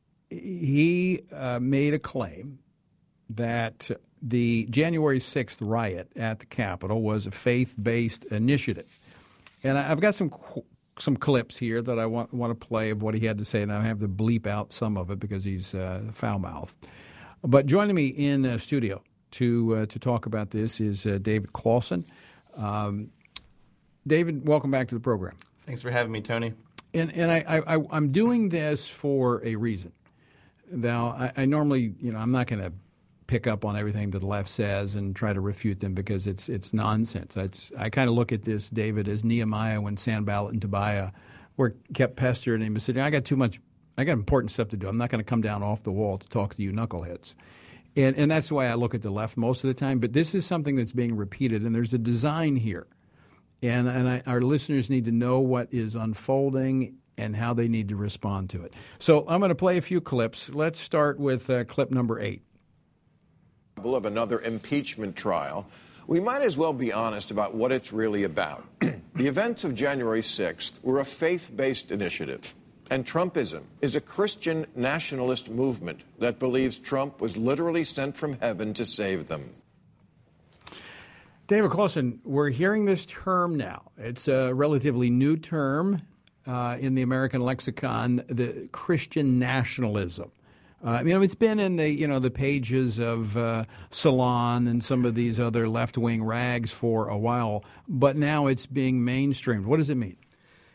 S2: He uh, made a claim that the January sixth riot at the Capitol was a faith-based initiative. And I've got some some clips here that I want, want to play of what he had to say, and I have to bleep out some of it because he's uh, foul-mouthed. But joining me in uh, studio to uh, to talk about this is uh, David Closson. Um David, welcome back to the program.
S8: Thanks for having me, Tony.
S2: And and I, I, I'm doing this for a reason. Now, I, I normally, you know, I'm not going to pick up on everything that the left says and try to refute them because it's it's nonsense. It's, I kind of look at this, David, as Nehemiah when Sanballat and Tobiah were kept pestering him and said, I got too much, I got important stuff to do. I'm not going to come down off the wall to talk to you knuckleheads. And and that's the way I look at the left most of the time. But this is something that's being repeated, and there's a design here. And, and I, our listeners need to know what is unfolding and how they need to respond to it. So I'm going to play a few clips. Let's start with uh, clip number eight.
S5: Of another impeachment trial, we might as well be honest about what it's really about. The events of January sixth were a faith-based initiative, and Trumpism is a Christian nationalist movement that believes Trump was literally sent from heaven to save them.
S2: David Closson, we're hearing this term now. It's a relatively new term uh, in the American lexicon, the Christian nationalism. Uh, you know, it's been in the you know the pages of uh, Salon and some of these other left-wing rags for a while, but now it's being mainstreamed. What does it mean?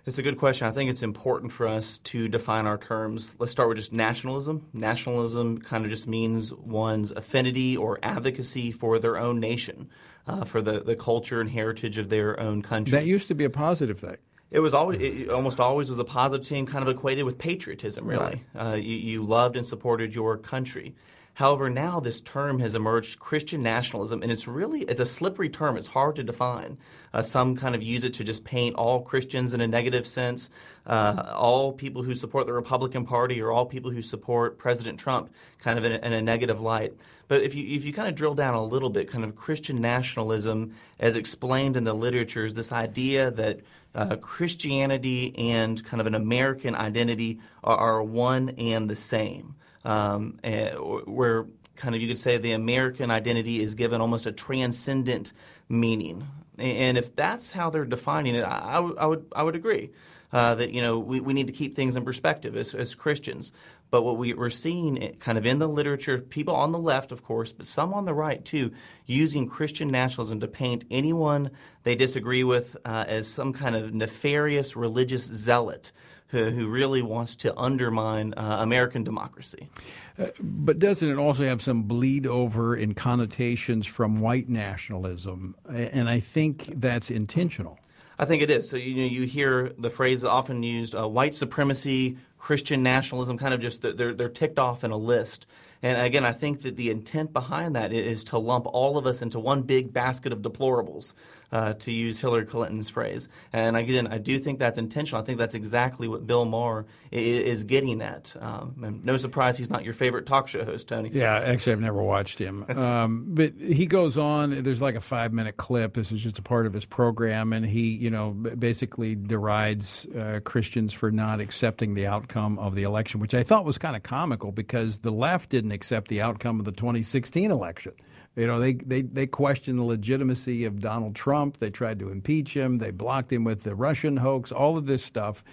S8: It's a good question. I think it's important for us to define our terms. Let's start with just nationalism. Nationalism kind of just means one's affinity or advocacy for their own nation, uh, for the, the culture and heritage of their own country.
S2: That used to be a positive thing.
S8: It was always, it almost always was a positive thing, kind of equated with patriotism, really. Right. Uh, you, you loved and supported your country. However, now this term has emerged, Christian nationalism, and it's really it's a slippery term. It's hard to define. Uh, some kind of use it to just paint all Christians in a negative sense, uh, all people who support the Republican Party or all people who support President Trump kind of in a, in a negative light. But if you if you kind of drill down a little bit, kind of Christian nationalism, as explained in the literature, is this idea that uh, Christianity and kind of an American identity are, are one and the same. Um, where kind of you could say the American identity is given almost a transcendent meaning. And if that's how they're defining it, I, I, w- I would I would agree uh, that, you know, we, we need to keep things in perspective as, as Christians. But what we, we're seeing kind of in the literature, people on the left, of course, but some on the right, too, using Christian nationalism to paint anyone they disagree with uh, as some kind of nefarious religious zealot who, who really wants to undermine uh, American democracy.
S2: Uh, but doesn't it also have some bleed over in connotations from white nationalism? And I think that's intentional.
S8: I think it is. So you know, you hear the phrase often used, uh, white supremacy, Christian nationalism, kind of just they're they're ticked off in a list. And again, I think that the intent behind that is to lump all of us into one big basket of deplorables, uh, to use Hillary Clinton's phrase. And again, I do think that's intentional. I think that's exactly what Bill Maher is getting at. Um, and no surprise he's not your favorite talk show host, Tony.
S2: Yeah, actually, I've never watched him. Um, but he goes on. There's like a five-minute clip. This is just a part of his program. And he, you know, basically derides uh, Christians for not accepting the outcome of the election, which I thought was kind of comical because the left didn't accept the outcome of the twenty sixteen election. You know, they, they, they questioned the legitimacy of Donald Trump. They tried to impeach him. They blocked him with the Russian hoax, all of this stuff.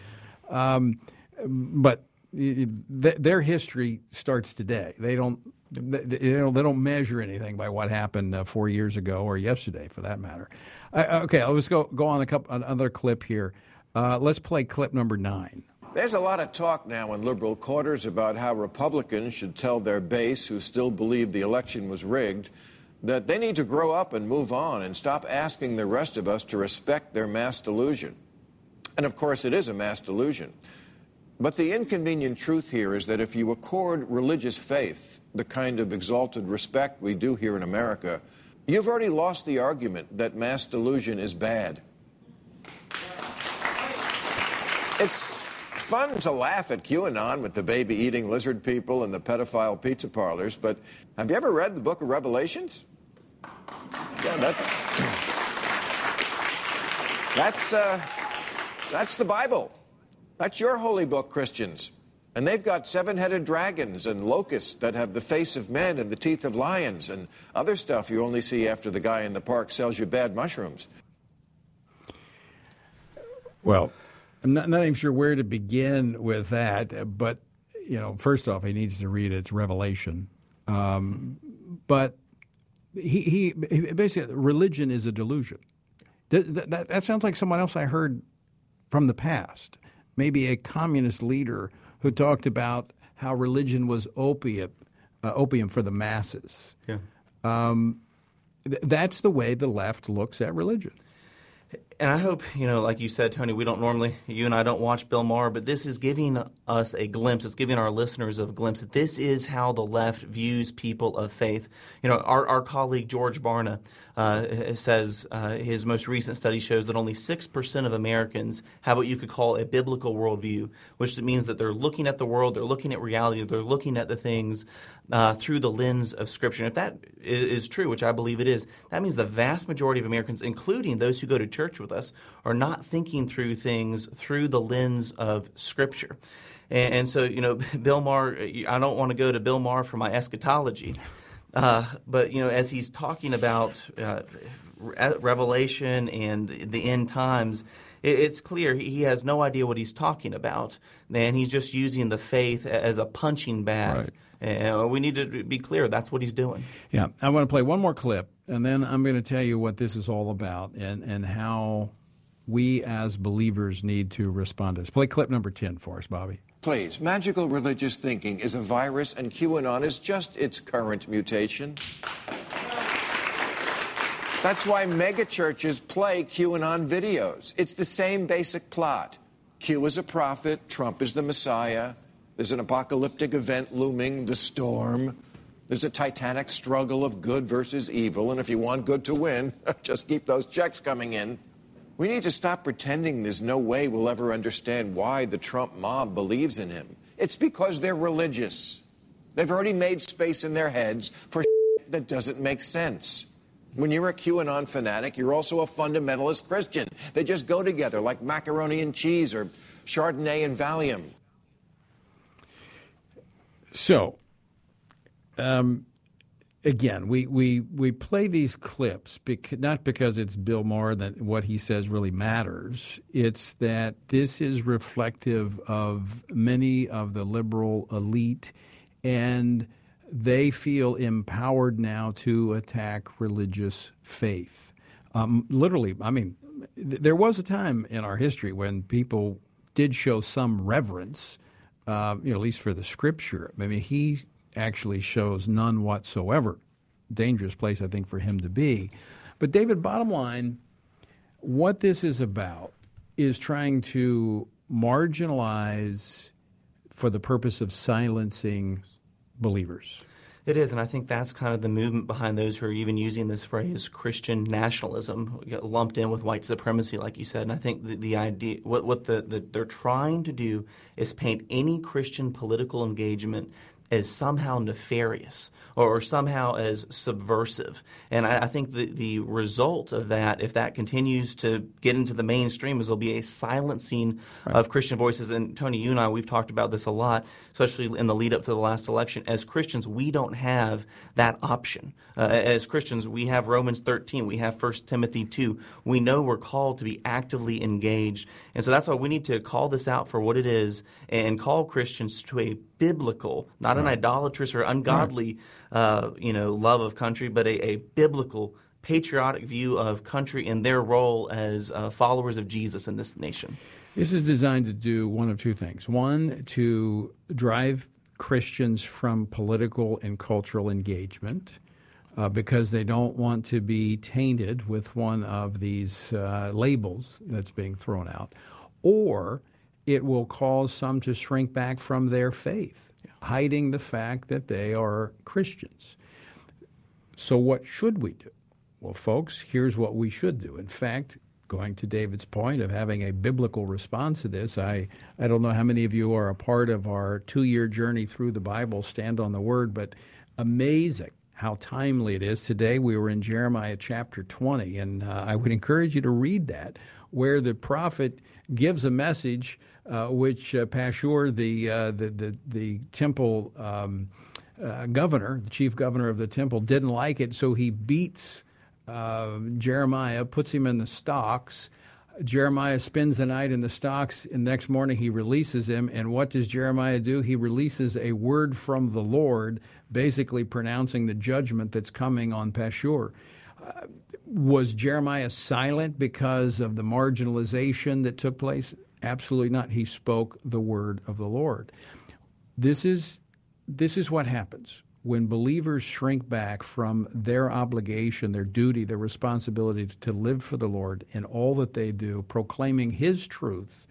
S2: Um, but th- their history starts today. They don't, they, you know, they don't measure anything by what happened uh, four years ago or yesterday, for that matter. Uh, okay, let's go go on a couple, another clip here. Uh, let's play clip number nine.
S5: There's a lot of talk now in liberal quarters about how Republicans should tell their base, who still believe the election was rigged, that they need to grow up and move on and stop asking the rest of us to respect their mass delusion. And of course, it is a mass delusion. But the inconvenient truth here is that if you accord religious faith the kind of exalted respect we do here in America, you've already lost the argument that mass delusion is bad. It's fun to laugh at QAnon with the baby-eating lizard people and the pedophile pizza parlors, but have you ever read the book of Revelations? Yeah, that's that's uh, that's the Bible. That's your holy book, Christians. And they've got seven-headed dragons and locusts that have the face of men and the teeth of lions and other stuff you only see after the guy in the park sells you bad mushrooms.
S2: Well, I'm not, not even sure where to begin with that, but, you know, first off, he needs to read its Revelation. Um, but he, he, he basically, religion is a delusion. That, that, that sounds like someone else I heard from the past, maybe a communist leader who talked about how religion was opium, uh, opium for the masses.
S8: Yeah.
S2: Um, th- that's the way the left looks at religion.
S8: And I hope, you know, like you said, Tony, we don't normally, you and I don't watch Bill Maher, but this is giving us a glimpse. It's giving our listeners a glimpse that this is how the left views people of faith. You know, our, our colleague George Barna uh, says uh, his most recent study shows that only six percent of Americans have what you could call a biblical worldview, which means that they're looking at the world, they're looking at reality, they're looking at the things uh, through the lens of Scripture. And if that is, is true, which I believe it is, that means the vast majority of Americans, including those who go to church with us, are not thinking through things through the lens of Scripture. And, and so, you know, Bill Maher, I don't want to go to Bill Maher for my eschatology, uh, but, you know, as he's talking about uh, Revelation and the end times, it, it's clear he has no idea what he's talking about, and he's just using the faith as a punching bag.
S2: Right.
S8: And we need to be clear, that's what he's doing.
S2: Yeah, I want to play one more clip, and then I'm going to tell you what this is all about and, and how we as believers need to respond to this. Play clip number ten for us, Bobby.
S5: Please, magical religious thinking is a virus, and QAnon is just its current mutation. That's why megachurches play QAnon videos. It's the same basic plot. Q is a prophet, Trump is the Messiah. There's an apocalyptic event looming, the storm. There's a titanic struggle of good versus evil, and if you want good to win, just keep those checks coming in. We need to stop pretending there's no way we'll ever understand why the Trump mob believes in him. It's because they're religious. They've already made space in their heads for shit that doesn't make sense. When you're a QAnon fanatic, you're also a fundamentalist Christian. They just go together like macaroni and cheese or Chardonnay and Valium.
S2: So, um, again, we, we, we play these clips bec- not because it's Bill Maher that what he says really matters. It's that this is reflective of many of the liberal elite, and they feel empowered now to attack religious faith. Um, literally, I mean, th- there was a time in our history when people did show some reverence, uh, you know, at least for the Scripture. I mean, he actually shows none whatsoever. Dangerous place, I think, for him to be. But David, bottom line, what this is about is trying to marginalize for the purpose of silencing believers.
S8: It is, and I think that's kind of the movement behind those who are even using this phrase Christian nationalism, get lumped in with white supremacy, like you said. And I think the, the idea, what, what the, the, they're trying to do is paint any Christian political engagement as somehow nefarious or somehow as subversive. And I, I think the, the result of that, if that continues to get into the mainstream, is there'll be a silencing right. of Christian voices. And Tony, you and I, we've talked about this a lot, especially in the lead up to the last election. As Christians, we don't have that option. Uh, as Christians, we have Romans thirteen. We have First Timothy two. We know we're called to be actively engaged. And so that's why we need to call this out for what it is and call Christians to a biblical, not right. an idolatrous or ungodly right. uh, you know, love of country, but a, a biblical, patriotic view of country and their role as uh, followers of Jesus in this nation.
S2: This is designed to do one of two things. One, to drive Christians from political and cultural engagement uh, because they don't want to be tainted with one of these uh, labels that's being thrown out. Or it will cause some to shrink back from their faith, yeah. hiding the fact that they are Christians. So what should we do? Well, folks, here's what we should do. In fact, going to David's point of having a biblical response to this, I, I don't know how many of you are a part of our two-year journey through the Bible, Stand on the Word, but amazing how timely it is. Today we were in Jeremiah chapter twenty, and uh, I would encourage you to read that, where the prophet gives a message uh, which uh, Pashur, the, uh, the the the temple um, uh, governor, the chief governor of the temple, didn't like it, so he beats uh, Jeremiah, puts him in the stocks. Jeremiah spends the night in the stocks, and next morning he releases him. And what does Jeremiah do? He releases a word from the Lord, basically pronouncing the judgment that's coming on Pashur. Uh, was Jeremiah silent because of the marginalization that took place? Absolutely not. He spoke the word of the Lord. This is this is what happens when believers shrink back from their obligation, their duty, their responsibility to live for the Lord in all that they do, proclaiming His truth.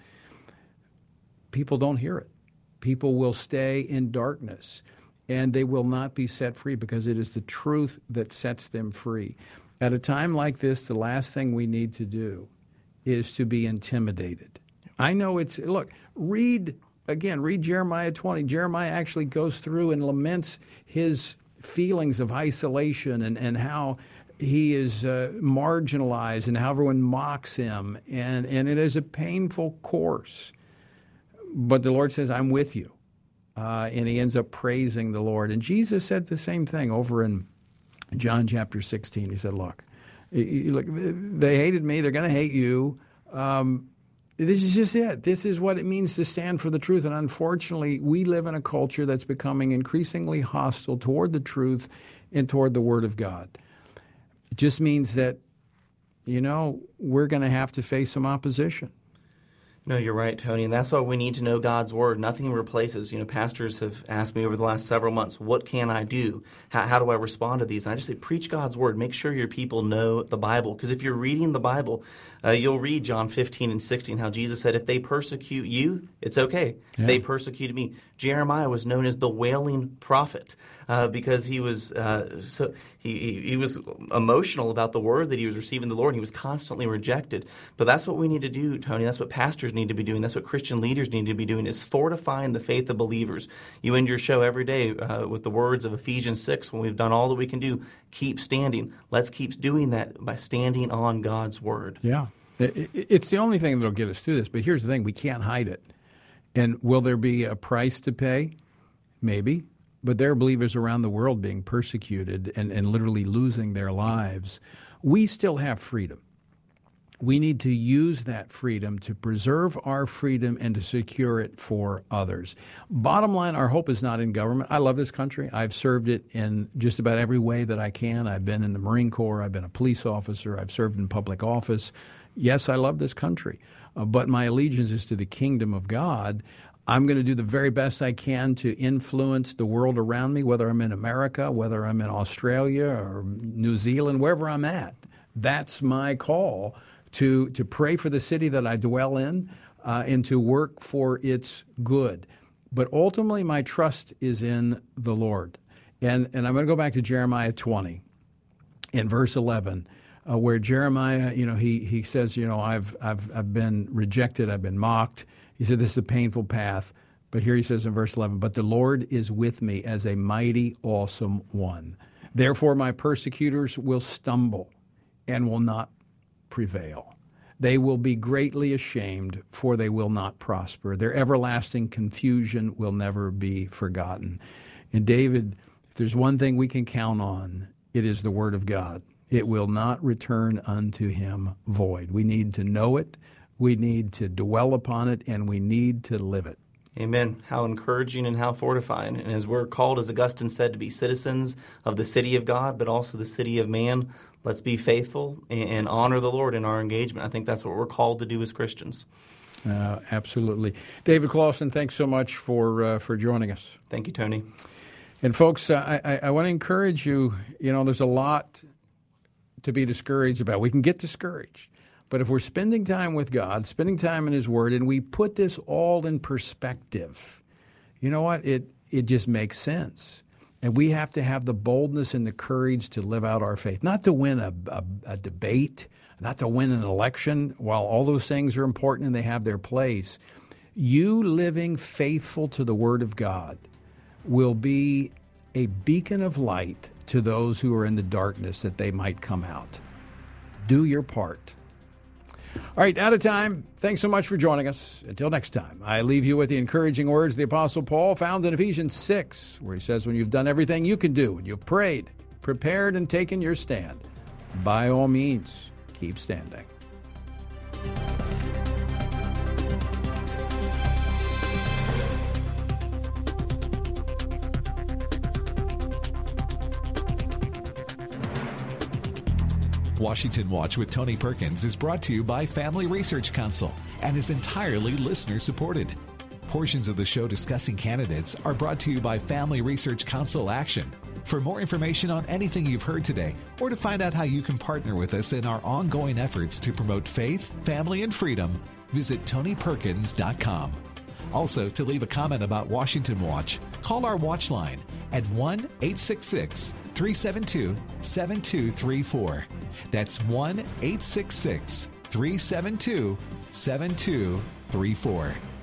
S2: People don't hear it. People will stay in darkness, and they will not be set free because it is the truth that sets them free. At a time like this, the last thing we need to do is to be intimidated. I know it's, look, read, again, read Jeremiah twenty. Jeremiah actually goes through and laments his feelings of isolation and, and how he is uh, marginalized and how everyone mocks him. And, and it is a painful course. But the Lord says, I'm with you. Uh, and he ends up praising the Lord. And Jesus said the same thing over in John chapter sixteen. He said, look, look they hated me. They're going to hate you. Um, this is just it. This is what it means to stand for the truth. And unfortunately, we live in a culture that's becoming increasingly hostile toward the truth and toward the Word of God. It just means that, you know, we're going to have to face some opposition.
S8: No, you're right, Tony, and that's why we need to know God's Word. Nothing replaces, you know, pastors have asked me over the last several months, what can I do? How, how do I respond to these? And I just say, preach God's Word. Make sure your people know the Bible, because if you're reading the Bible, uh, you'll read John fifteen and sixteen, how Jesus said, if they persecute you, it's okay.
S2: Yeah.
S8: They persecuted me. Jeremiah was known as the wailing prophet uh, because he was uh, so he, he, he was emotional about the word that he was receiving the Lord. He was constantly rejected. But that's what we need to do, Tony. That's what pastors need to be doing. That's what Christian leaders need to be doing, is fortifying the faith of believers. You end your show every day uh, with the words of Ephesians six, when we've done all that we can do, keep standing. Let's keep doing that by standing on God's Word.
S2: Yeah. It's the only thing that will get us through this. But here's the thing. We can't hide it. And will there be a price to pay? Maybe. But there are believers around the world being persecuted and, and literally losing their lives. We still have freedom. We need to use that freedom to preserve our freedom and to secure it for others. Bottom line, our hope is not in government. I love this country. I've served it in just about every way that I can. I've been in the Marine Corps. I've been a police officer. I've served in public office. Yes, I love this country, uh, but my allegiance is to the kingdom of God. I'm going to do the very best I can to influence the world around me, whether I'm in America, whether I'm in Australia or New Zealand, wherever I'm at. That's my call, to, to pray for the city that I dwell in uh, and to work for its good. But ultimately, my trust is in the Lord. And, and I'm going to go back to Jeremiah twenty in verse eleven. Uh, where Jeremiah, you know, he he says, you know, I've I've I've been rejected, I've been mocked. He said, this is a painful path. But here he says in verse eleven, but the Lord is with me as a mighty, awesome one. Therefore my persecutors will stumble and will not prevail. They will be greatly ashamed, for they will not prosper. Their everlasting confusion will never be forgotten. And David, if there's one thing we can count on, it is the Word of God. It will not return unto him void. We need to know it, we need to dwell upon it, and we need to live it.
S8: Amen. How encouraging and how fortifying. And as we're called, as Augustine said, to be citizens of the city of God, but also the city of man, let's be faithful and honor the Lord in our engagement. I think that's what we're called to do as Christians.
S2: Uh, absolutely. David Closson, thanks so much for uh, for joining us.
S8: Thank you, Tony.
S2: And folks, uh, I, I want to encourage you, you know, there's a lot to be discouraged about. We can get discouraged. But if we're spending time with God, spending time in His Word, and we put this all in perspective, you know what? It it just makes sense. And we have to have the boldness and the courage to live out our faith, not to win a, a, a debate, not to win an election. While all those things are important and they have their place, you living faithful to the Word of God will be a beacon of light to those who are in the darkness, that they might come out. Do your part. All right, out of time. Thanks so much for joining us. Until next time, I leave you with the encouraging words of the Apostle Paul found in Ephesians six, where he says, when you've done everything you can do, when you've prayed, prepared, and taken your stand, by all means, keep standing.
S1: Washington Watch with Tony Perkins is brought to you by Family Research Council and is entirely listener-supported. Portions of the show discussing candidates are brought to you by Family Research Council Action. For more information on anything you've heard today, or to find out how you can partner with us in our ongoing efforts to promote faith, family, and freedom, visit tony perkins dot com. Also, to leave a comment about Washington Watch, call our watch line at one eight six six, three seven two, seven two three four. That's one eight six six, three seven two, seven two three four.